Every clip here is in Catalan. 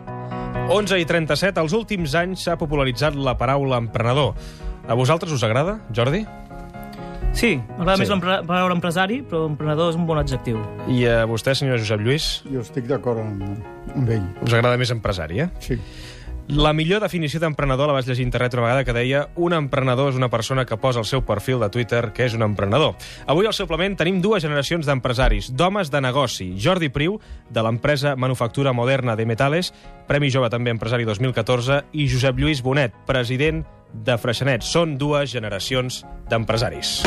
11:37, els últims anys s'ha popularitzat la paraula emprenedor. A vosaltres us agrada, Jordi? Sí, m'agrada més la paraula empresari, però emprenedor és un bon adjectiu. I a vostè, senyor Josep Lluís? Jo estic d'acord amb ell. Us agrada més empresari, eh? Sí. La millor definició d'emprenedor la vaig llegir a internet una vegada, que deia: un emprenedor és una persona que posa al seu perfil de Twitter que és un emprenedor. Avui al suplement tenim dues generacions d'empresaris, d'homes de negoci. Jordi Priu, de l'empresa Manufactura Moderna de Metales, Premi Jove també empresari 2014, i Josep Lluís Bonet, president de Freixenet. Són dues generacions d'empresaris.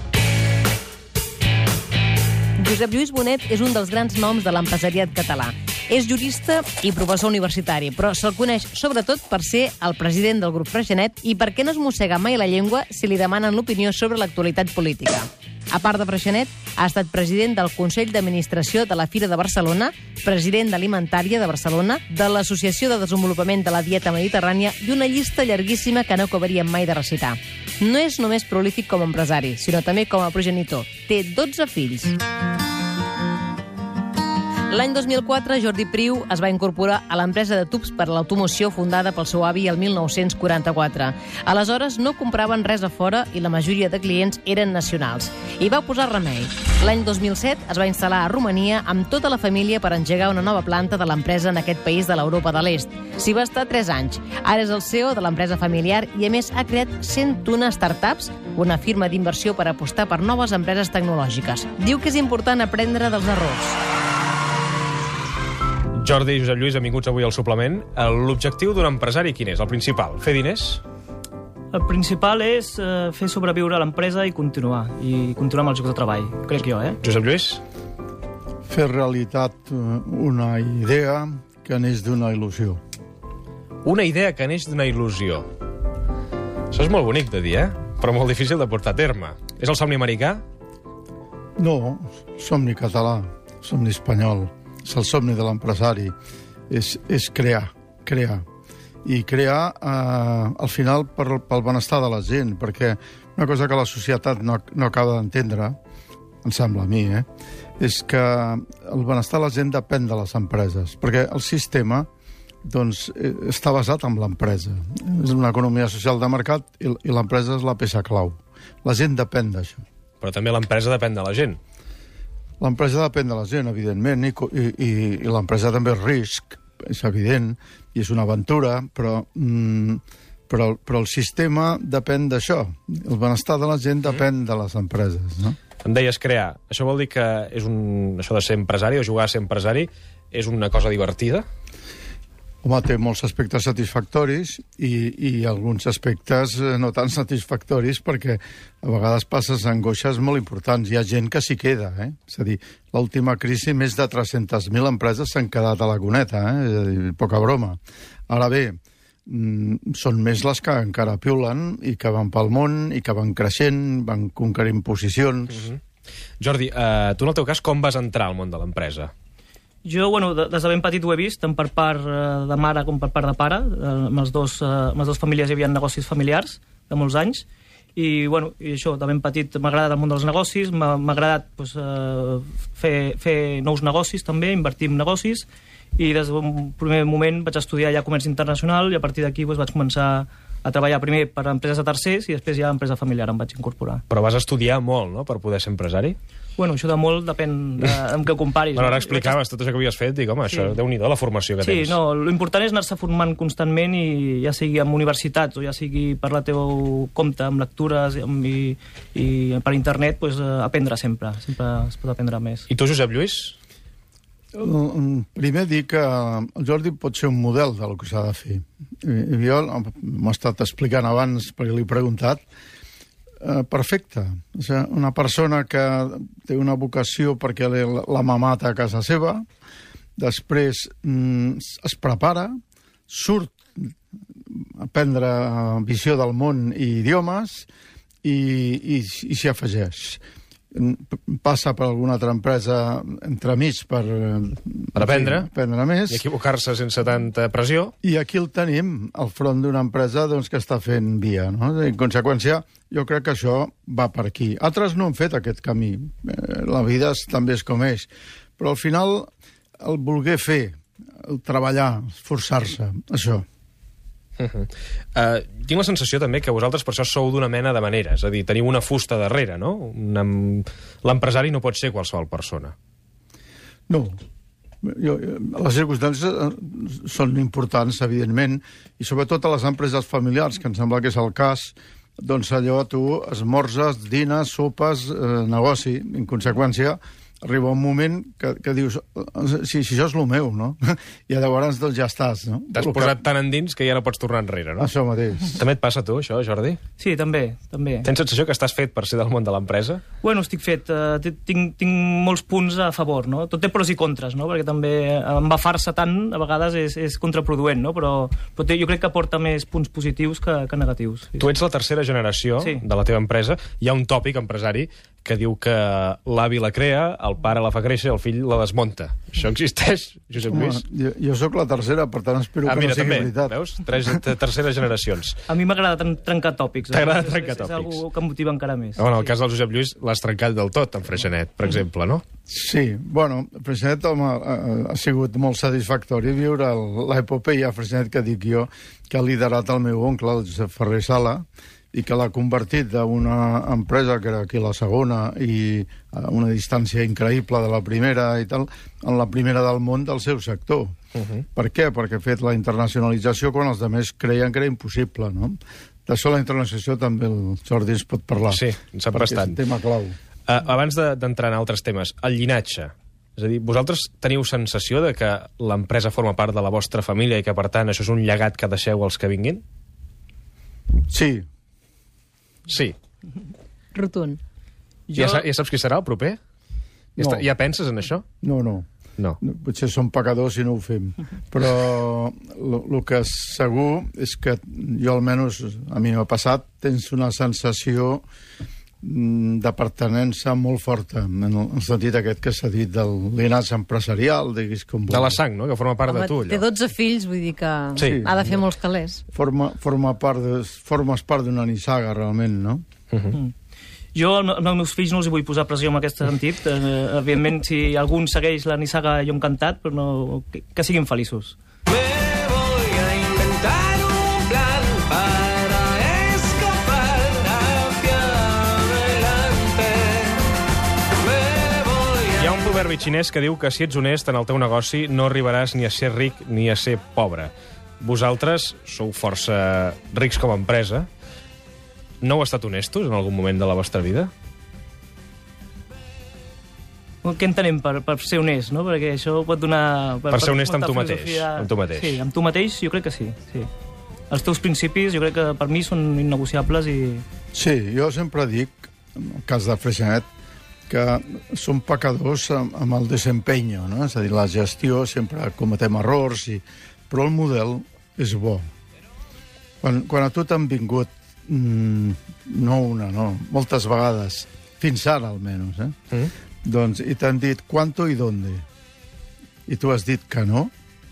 Josep Lluís Bonet és un dels grans noms de l'empresariat català. És jurista i professor universitari, però se'l coneix sobretot per ser el president del grup Freixenet i perquè no es mossega mai la llengua si li demanen l'opinió sobre l'actualitat política. A part de Freixenet, ha estat president del Consell d'Administració de la Fira de Barcelona, president d'Alimentària de Barcelona, de l'Associació de Desenvolupament de la Dieta Mediterrània i una llista llarguíssima que no acabaríem mai de recitar. No és només prolífic com a empresari, sinó també com a progenitor. Té 12 fills. L'any 2004, Jordi Priu es va incorporar a l'empresa de tubs per a l'automoció fundada pel seu avi el 1944. Aleshores no compraven res a fora i la majoria de clients eren nacionals. I va posar remei. L'any 2007 es va instal·lar a Romania amb tota la família per engegar una nova planta de l'empresa en aquest país de l'Europa de l'Est. S'hi va estar 3 anys. Ara és el CEO de l'empresa familiar i, a més, ha creat 101 startups, una firma d'inversió per apostar per noves empreses tecnològiques. Diu que és important aprendre dels errors. Jordi i Josep Lluís, benvinguts avui al suplement. L'objectiu d'un empresari quin és? El principal? Fer diners? El principal és fer sobreviure l'empresa i continuar amb els llocs de treball, crec jo, Josep Lluís? Fer realitat una idea que neix d'una il·lusió. Una idea que neix d'una il·lusió. Això és molt bonic de dir, però molt difícil de portar a terme. És el somni americà? No, somni català, somni espanyol. És el somni de l'empresari. És crear. I crear, al final, pel benestar de la gent, perquè una cosa que la societat no acaba d'entendre, em sembla a mi, és que el benestar de la gent depèn de les empreses, perquè el sistema doncs, està basat en l'empresa. És una economia social de mercat i l'empresa és la peça clau. La gent depèn d'això. Però també l'empresa depèn de la gent. L'empresa depèn de la gent, evidentment, i l'empresa també és risc, és evident, i és una aventura, però el sistema depèn d'això. El benestar de la gent depèn de les empreses, no? Em deies crear. Això vol dir que això de ser empresari o jugar a ser empresari és una cosa divertida? Home, té molts aspectes satisfactoris i alguns aspectes no tan satisfactoris perquè a vegades passes angoixes molt importants. Hi ha gent que s'hi queda, És a dir, l'última crisi, més de 300.000 empreses s'han quedat a la cuneta, És a dir, poca broma. Ara bé, són més les que encara piulen i que van pel món i que van creixent, van conquerint posicions. Jordi, tu en el teu cas com vas entrar al món de l'empresa? Jo, des de ben petit ho he vist, tant per part de mare com per part de pare. Amb les dues famílies hi havia negocis familiars de molts anys. I això, de ben petit m'ha agradat el món dels negocis, m'ha agradat fer nous negocis també, invertir en negocis, i des d'un primer moment vaig estudiar ja comerç internacional i a partir d'aquí vaig començar a treballar primer per empreses de tercers i després ja a empresa familiar em vaig incorporar. Però vas estudiar molt, no?, per poder ser empresari? Això de molt depèn amb què ho comparis. Ara explicaves tot això que havies fet, dic, home, això, Déu-n'hi-do, la formació que tens. Sí, l'important és anar-se formant constantment i ja sigui en universitats o ja sigui per la teva compte, amb lectures i per internet, aprendre sempre es pot aprendre més. I tu, Josep Lluís? Primer dir que el Jordi pot ser un model del que s'ha de fer. Jo m'ho he estat explicant abans perquè l'he preguntat. Perfecte. O sigui, una persona que té una vocació perquè la mamata a casa seva, després es prepara, surt a aprendre visió del món i idiomes i s'hi afegeix. Passa per alguna altra empresa entremig per aprendre més. I equivocar-se sense tanta pressió. I aquí el tenim, al front d'una empresa que està fent via. No? En conseqüència, jo crec que això va per aquí. Altres no han fet aquest camí. La vida també és com és. Però al final, el voler fer treballar, esforçar-se, això. Tinc la sensació també que vosaltres per això sou d'una mena de manera, és a dir, teniu una fusta darrere, no? L'empresari no pot ser qualsevol persona. No. Les circumstàncies són importants, evidentment, i sobretot a les empreses familiars, que em sembla que és el cas, doncs allò tu esmorzes, dines, sopes, negoci. En conseqüència, arriba un moment que dius si això és el meu, no? I llavors doncs ja estàs, no? T'has posat tan endins que ja no pots tornar enrere, no? Això mateix. També et passa a tu, això, Jordi? Sí, també. Tens sensació que estàs fet per ser del món de l'empresa? Bueno, estic fet. Tinc molts punts a favor, no? Tot té pros i contres, no? Perquè també embafar-se tant a vegades és contraproduent, no? Però jo crec que aporta més punts positius que negatius. Sí. Tu ets la tercera generació de la teva empresa. Hi ha un tòpic empresari que diu que l'avi la crea, el pare la fa créixer, el fill la desmunta. Això existeix, Josep Lluís? Jo sóc la tercera, per tant espero que no sigui veritat. Veus? Terceres generacions. A mi m'agrada trencar tòpics. T'agrada trencar tòpics. És algo que em motiva encara més. En el cas del Josep Lluís l'has trencat del tot, en Freixenet, per exemple, no? Sí, bueno, Freixenet ha sigut molt satisfactori viure l'epopeia Freixenet que dic jo, que ha liderat el meu oncle, el Josep Ferrer Sala, i que l'ha convertit d'una empresa que era aquí la segona i a una distància increïble de la primera i tal, en la primera del món del seu sector. Per què? Perquè ha fet la internacionalització quan els altres creien que era impossible, no? D'això la internacionalització també el Jordi ens pot parlar. Sí, en sap bastant. És un tema clau. Abans d'entrar en altres temes, el llinatge. És a dir, vosaltres teniu sensació de que l'empresa forma part de la vostra família i que, per tant, això és un llegat que deixeu als que vinguin? Sí. Sí. Rotund. Ja saps qui serà el proper? No. Ja penses en això? No. Potser som pecadors si no ho fem. Però el que és segur és que jo almenys, a mi m'ha passat, tens una sensació de pertinença molt forta, en el sentit aquest que s'ha dit del linatge empresarial, diguis com vulguis. De la sang, no?, que forma part de tu, allò. Té 12 fills, vull dir que ha de fer molts calés. Formes part d'una nissaga, realment, no? Jo als meus fills no els vull posar pressió en aquest sentit. Evidentment, si algun segueix la nissaga, jo encantat, però no, que siguin feliços. Hi ha un proverbi xinès que diu que si ets honest en el teu negoci no arribaràs ni a ser ric ni a ser pobre. Vosaltres sou força rics com a empresa. No heu estat honestos en algun moment de la vostra vida? Què entenem per ser honest, no? Perquè això pot donar... Per ser honest amb tu mateix. Amb tu mateix. Sí, amb tu mateix jo crec que sí. Els teus principis jo crec que per mi són innegociables i... Sí, jo sempre dic, en el cas de Freixenet, que som pecadors amb el desempeño, no? És a dir, la gestió sempre cometem errors, però el model és bo. Quan a tu t'han vingut, moltes vegades, fins ara almenys, doncs, i t'han dit ¿cuánto y dónde? I tu has dit que no?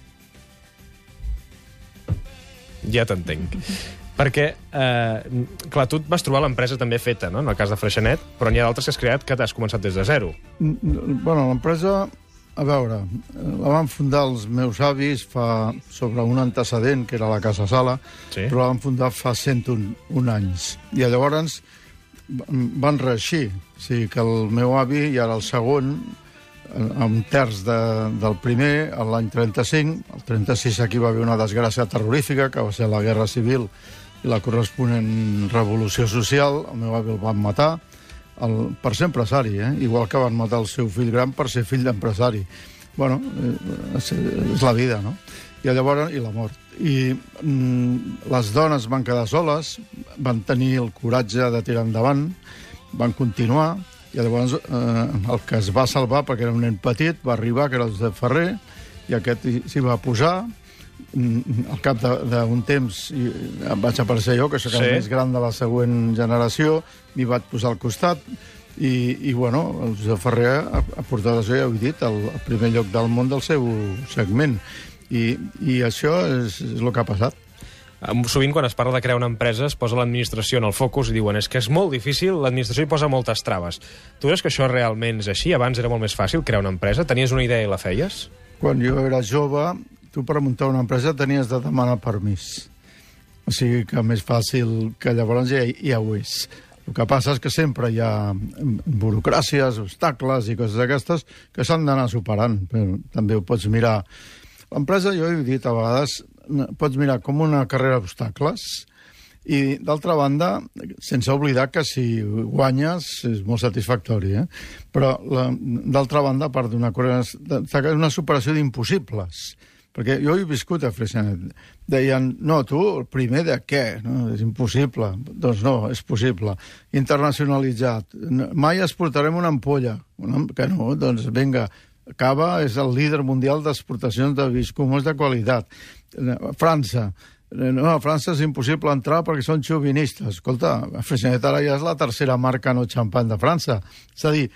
Ja t'entenc. Perquè, clar, tu et vas trobar l'empresa també feta, no?, en el cas de Freixenet, però n'hi ha d'altres que has creat que t'has començat des de zero. Bueno, l'empresa, a veure, la van fundar els meus avis sobre un antecedent, que era la Casa Sala, però la van fundar fa 101 anys. I llavors van reeixir. O sigui que el meu avi ja era el segon, un terç del primer, l'any 35. El 36 aquí va haver una desgràcia terrorífica, que va ser la Guerra Civil i la corresponent revolució social. El meu avi el van matar per ser empresari, igual que van matar el seu fill gran per ser fill d'empresari. Bueno, és la vida, no? I llavors, i la mort. I les dones van quedar soles, van tenir el coratge de tirar endavant, van continuar, i llavors el que es va salvar, perquè era un nen petit, va arribar, que era el Josep Ferrer, i aquest s'hi va posar. Al cap d'un temps vaig aparèixer jo, que soc el més gran de la següent generació, m'hi vaig posar al costat, i bueno, el Josep Ferrer ha portat això, ja ho he dit, al primer lloc del món del seu segment. I això és el que ha passat. Sovint, quan es parla de crear una empresa, es posa l'administració en el focus i diuen és que és molt difícil, l'administració hi posa moltes traves. Tu creus que això realment és així? Abans era molt més fàcil crear una empresa? Tenies una idea i la feies? quan jo era jove, tu per muntar una empresa tenies de demanar permís. O sigui que més fàcil que llavors ja ho és. El que passa és que sempre hi ha burocràcies, obstacles i coses d'aquestes que s'han d'anar superant. Però també ho pots mirar. L'empresa, jo he dit a vegades, pots mirar com una carrera d'obstacles i, d'altra banda, sense oblidar que si guanyes és molt satisfactori, però, d'altra banda, a part d'una superació d'impossibles. Perquè jo he viscut a Freixenet. Deien, no, tu, el primer de què? No, és impossible. Doncs no, és possible. Internacionalitzat. Mai exportarem una ampolla. Que no, doncs vinga. Cava és el líder mundial d'exportacions de viscumos de qualitat. França. No, a França és impossible entrar perquè són xovinistes. Escolta, Freixenet ara ja és la tercera marca no xampany de França. És a dir,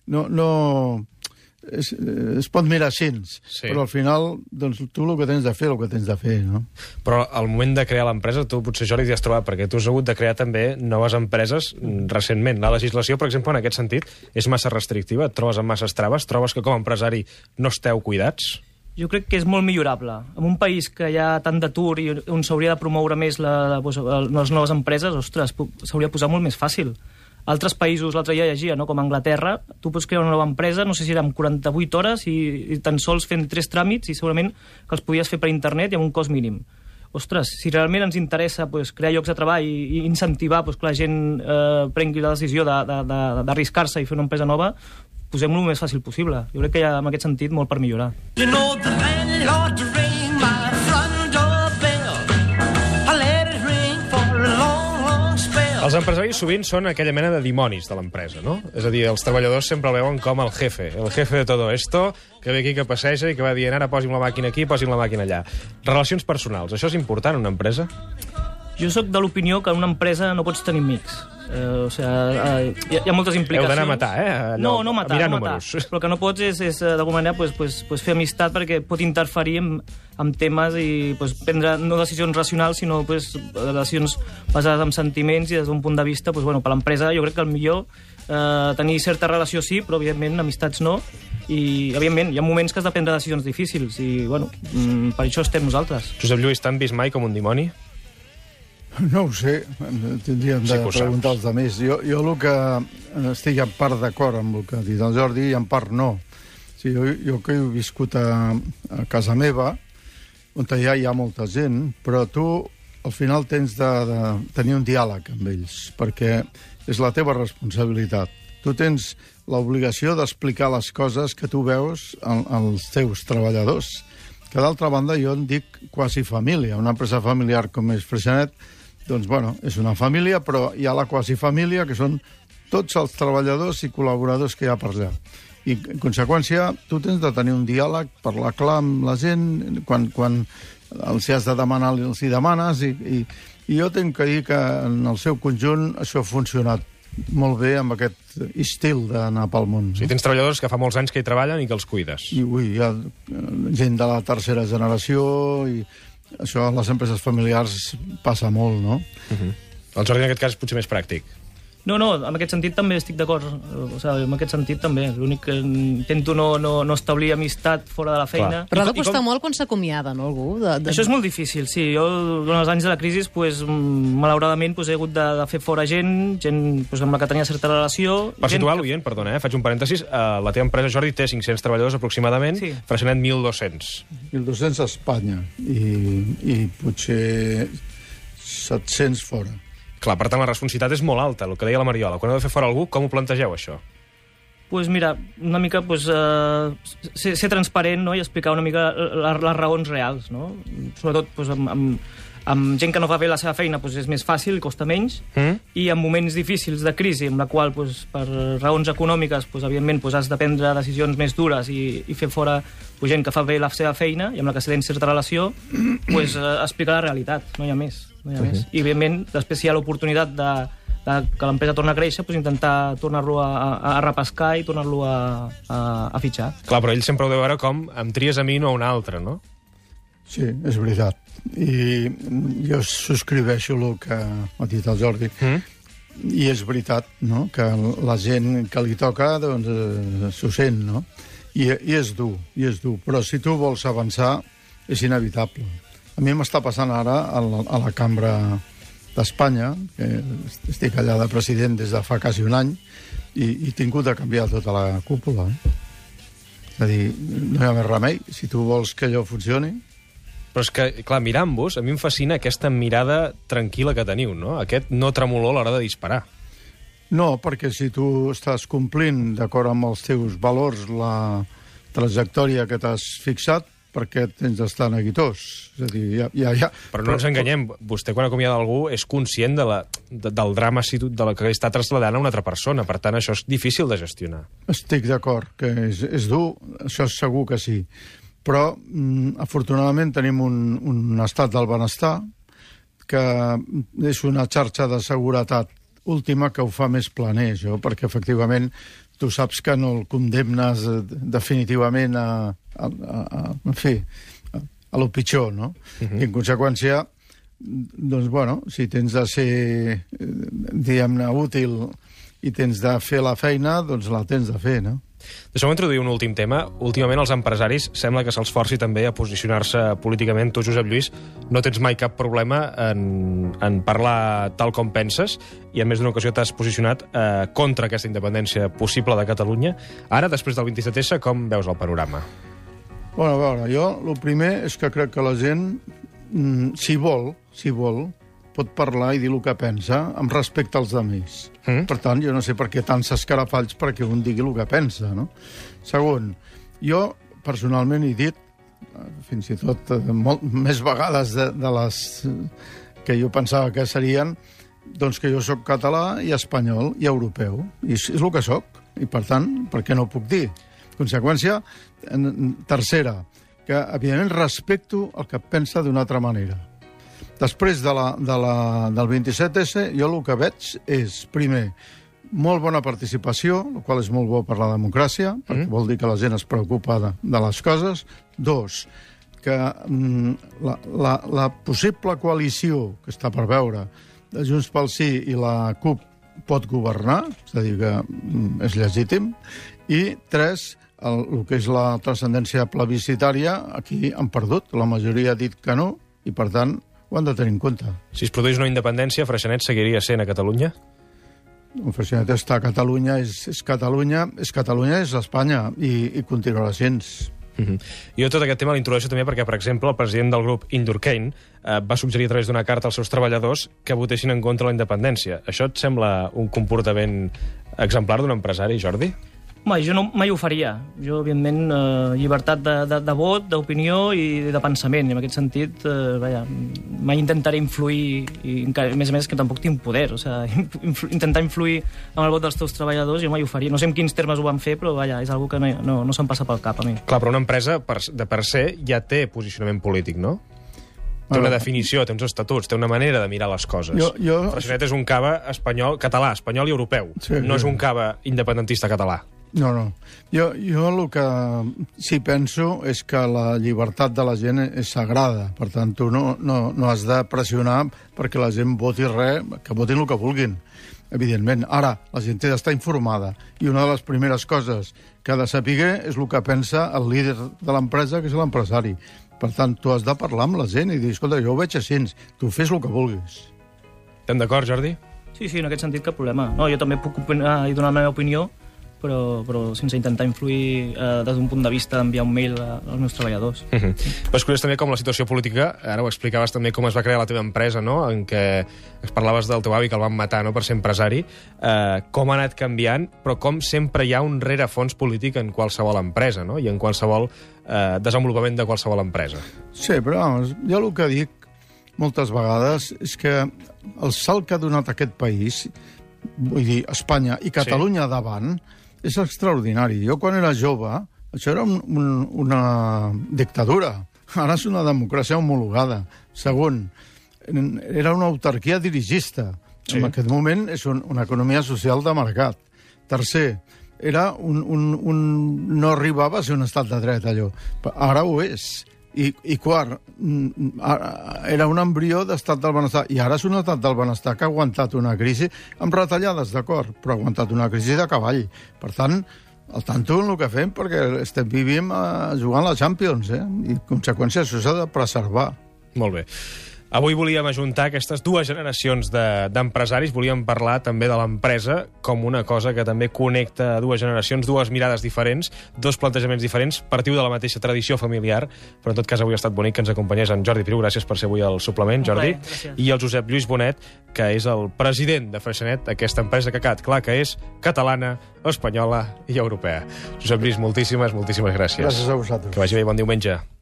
es pot mirar així, sí. Però al final doncs, tu el que tens de fer, no? Però al moment de crear l'empresa, tu potser, Jordi, t'hi has trobat, perquè tu has hagut de crear també noves empreses recentment. La legislació, per exemple, en aquest sentit, és massa restrictiva? Et trobes amb masses traves? Trobes que com a empresari no esteu cuidats? Jo crec que és molt millorable. En un país que hi ha tant d'atur i on s'hauria de promoure més les noves empreses, ostres, s'hauria de posar molt més fàcil. Altres països, l'altre dia llegia, no? Com a Anglaterra, tu pots crear una nova empresa, no sé si era en 48 hores i tan sols fent 3 tràmits i segurament que els podies fer per internet i amb un cost mínim. Ostres, si realment ens interessa crear llocs de treball i incentivar que la gent prengui la decisió d'arriscar-se i fer una empresa nova, posem-lo el més fàcil possible. Jo crec que hi ha, en aquest sentit, molt per millorar. Els empresaris sovint són aquella mena de dimonis de l'empresa, no? És a dir, els treballadors sempre el veuen com el jefe de todo esto, que ve aquí, que passeja i que va dient ara posi'm la màquina aquí, posi'm la màquina allà. Relacions personals, això és important en una empresa? Jo sóc de l'opinió que en una empresa no pots tenir amics. Hi ha moltes implicacions. Heu d'anar a matar, No matar, mirar no matar. Però el que no pots és d'alguna manera, fer amistat perquè pot interferir en temes i prendre no decisions racionals, sinó decisions basades en sentiments i des d'un punt de vista, per l'empresa jo crec que el millor tenir certa relació sí, però evidentment amistats no, i evidentment hi ha moments que has de prendre decisions difícils i per això estem nosaltres. Josep Lluís, t'han vist mai com un dimoni? No ho sé, tindríem de preguntar als altres. Jo el que estic en part d'acord amb el que ha dit el Jordi i en part no. Jo que he viscut a casa meva, on ja hi ha molta gent, però tu al final tens de tenir un diàleg amb ells, perquè és la teva responsabilitat. Tu tens l'obligació d'explicar les coses que tu veus als teus treballadors, que d'altra banda jo en dic quasi família. Una empresa familiar com és Freixenet, doncs, és una família, però hi ha la quasi família, que són tots els treballadors i col·laboradors que hi ha per allà. I, en conseqüència, tu tens de tenir un diàleg, parlar clar amb la gent, quan els has de demanar, els hi demanes, i jo tinc que dir que en el seu conjunt això ha funcionat molt bé amb aquest estil d'anar pel món. Sí, tens treballadors que fa molts anys que hi treballen i que els cuides. I hi ha gent de la tercera generació, i això a les empreses familiars passa molt, no? El Jordi, en aquest cas, és potser més pràctic. No, en aquest sentit també estic d'acord. En aquest sentit també. L'únic que intento no establir amistat fora de la feina. Clar. Però ha de costar molt quan s'acomiada, no, algú? Això és molt difícil, sí. Jo, durant els anys de la crisi, malauradament, he hagut de fer fora gent amb la que tenia certa relació. Per situar l'oient, perdona, faig un parèntesis, la teva empresa, Jordi, té 500 treballadors aproximadament, sí. Freixenet 1.200. 1.200 a Espanya i potser 700 fora. Clar, per tant, la responsabilitat és molt alta, el que deia la Mariola. Quan heu de fer fora algú, com ho plantegeu, això? Doncs mira, una mica ser transparent, no? I explicar una mica les raons reals, no? Sobretot amb gent que no fa bé la seva feina és més fàcil, costa menys, i en moments difícils de crisi, en la qual per raons econòmiques evidentment has de prendre decisions més dures i fer fora gent que fa bé la seva feina i amb la que tens certa relació, explicar la realitat, no hi ha més. I evidentment després si hi ha l'oportunitat que l'empresa torna a créixer, intentar tornar-lo a repescar i tornar-lo a fitxar. Clar, però ell sempre ho deu veure com em tries a mi no a un altre, no? Sí, és veritat. I jo subscriveixo el que ha dit el Jordi. I és veritat, no?, que la gent que li toca, doncs, s'ho sent, no? I és dur, però si tu vols avançar és inevitable. A mi m'està passant ara a la Cambra d'Espanya, que estic allà de president des de fa quasi un any, i he tingut de canviar tota la cúpula. És a dir, no hi ha més remei. Si tu vols que allò funcioni... Però és que, clar, mirant-vos, a mi em fascina aquesta mirada tranquil·la que teniu, no? Aquest no tremolor a l'hora de disparar. No, perquè si tu estàs complint, d'acord amb els teus valors, la trajectòria que t'has fixat, perquè tens d'estar neguitós. És a dir, ja... Però no ens enganyem, vostè quan acomiada algú és conscient del drama de la que està traslladant a una altra persona, per tant això és difícil de gestionar. Estic d'acord, que és dur, això és segur que sí. Però, afortunadament, tenim un estat del benestar que és una xarxa de seguretat última que ho fa més planer, això, perquè efectivament tu saps que no el condemnes definitivament a lo pitjor, no? I en conseqüència, doncs, bueno, si tens de ser, diguem-ne, útil i tens de fer la feina, doncs la tens de fer, no? Deixeu-me introduir un últim tema. Últimament els empresaris sembla que se'ls forci també a posicionar-se políticament. Tu, Josep Lluís, no tens mai cap problema en parlar tal com penses i en més d'una ocasió t'has posicionat contra aquesta independència possible de Catalunya. Ara, després del 27S, com veus el panorama? Bueno, a veure, jo el primer és que crec que la gent, si vol, pot parlar i dir el que pensa amb respecte als altres. Per tant, jo no sé per què tants escarafalls perquè un digui el que pensa, no? Segon, jo personalment he dit, fins i tot més vegades de les que jo pensava que serien, doncs que jo sóc català i espanyol i europeu. I és el que sóc. I per tant, per què no ho puc dir? Conseqüència, tercera, que evidentment respecto el que pensa d'una altra manera. Després del 27S, jo el que veig és, primer, molt bona participació, el qual és molt bo per la democràcia, perquè vol dir que la gent es preocupa de les coses. Dos, que la possible coalició que està per veure de Junts pel Sí i la CUP pot governar, és a dir, que és legítim. I tres, el que és la transcendència plebiscitària, aquí han perdut. La majoria ha dit que no, i per tant ho han de tenir en compte. Si es produís una independència, Freixenet seguiria sent a Catalunya? Freixenet està a Catalunya, és Catalunya, és Espanya, i continuarà sent. Jo tot aquest tema l'introdueixo també perquè, per exemple, el president del grup Indurkheim va suggerir a través d'una carta als seus treballadors que votessin en contra de la independència. Això et sembla un comportament exemplar d'un empresari, Jordi? Home, jo mai ho faria. Jo, evidentment, llibertat de vot, d'opinió i de pensament. I en aquest sentit, mai intentaré influir, i a més que tampoc tinc poder. O sigui, intentar influir en el vot dels teus treballadors, jo mai ho faria. No sé en quins termes ho van fer, però és algo que no se'm passa pel cap a mi. Clar, però una empresa, per ser, ja té posicionament polític, no? Té una definició, té uns estatuts, té una manera de mirar les coses. Freixenet és un cava català, espanyol i europeu. No és un cava independentista català. No. Jo el que sí penso és que la llibertat de la gent és sagrada. Per tant, tu no has de pressionar perquè la gent voti res, que votin el que vulguin, evidentment. Ara, la gent té d'estar informada. I una de les primeres coses que ha de saber és el que pensa el líder de l'empresa, que és l'empresari. Per tant, tu has de parlar amb la gent i dir, escolta, jo ho veig així, tu fes el que vulguis. Estem d'acord, Jordi? Sí, en aquest sentit cap problema. No, jo també puc opinar i donar la meva opinió, però sense intentar influir des d'un punt de vista d'enviar un mail als meus treballadors. Però és curiós també com la situació política, ara ho explicaves també com es va crear la teva empresa, no? En què es parlaves del teu avi que el van matar, no?, per ser empresari, com ha anat canviant, però com sempre hi ha un rerefons polític en qualsevol empresa, no?, i en qualsevol desenvolupament de qualsevol empresa. Sí, però vamos, jo el que dic moltes vegades és que el salt que ha donat aquest país, vull dir, Espanya i Catalunya davant, és extraordinari. Jo, quan era jove, això era una dictadura. Ara és una democràcia homologada. Segon, era una autarquia dirigista. Sí. En aquest moment és una economia social de mercat. Tercer, no arribava a ser un estat de dret, allò. Ara ho és. I quart, era un embrió d'estat del benestar, i ara és un estat del benestar que ha aguantat una crisi amb retallades, d'acord, però ha aguantat una crisi de cavall. Per tant, al tanto en el que fem, perquè estem vivint jugant la Champions, i en conseqüència això s'ha de preservar. Molt bé. Avui volíem ajuntar aquestes dues generacions d'empresaris, volíem parlar també de l'empresa com una cosa que també connecta dues generacions, dues mirades diferents, dos plantejaments diferents, partiu de la mateixa tradició familiar, però en tot cas avui ha estat bonic que ens acompanyés en Jordi Piru, gràcies per ser avui al suplement, Jordi, i el Josep Lluís Bonet, que és el president de Freixenet, aquesta empresa que ha quedat clar que és catalana, espanyola i europea. Josep Lluís, moltíssimes gràcies. Gràcies a vosaltres. Que vagi bé, bon diumenge.